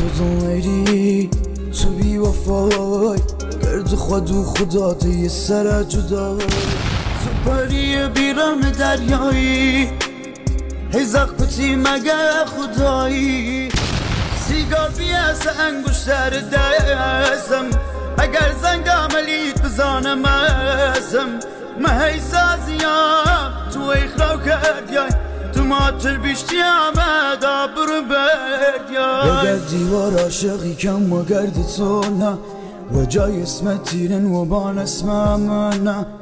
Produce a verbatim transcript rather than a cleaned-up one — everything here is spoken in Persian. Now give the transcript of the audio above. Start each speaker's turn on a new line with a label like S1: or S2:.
S1: تو دنیری تو بی وفای گرد خود و خدا تو یه سر جدا تو پری بیرم دریایی هی زخبتی مگه خدایی سیگار بیاس انگشتر دستم اگر زنگ عملیت بزانم ازم ما هی سازیم تو ایخراو کردیای تو ماتر بیشتی آمد آبر بردیای اگر دیوار عاشقی کم و گرد تو نه و جای اسمت تیرن و بان اسمم نه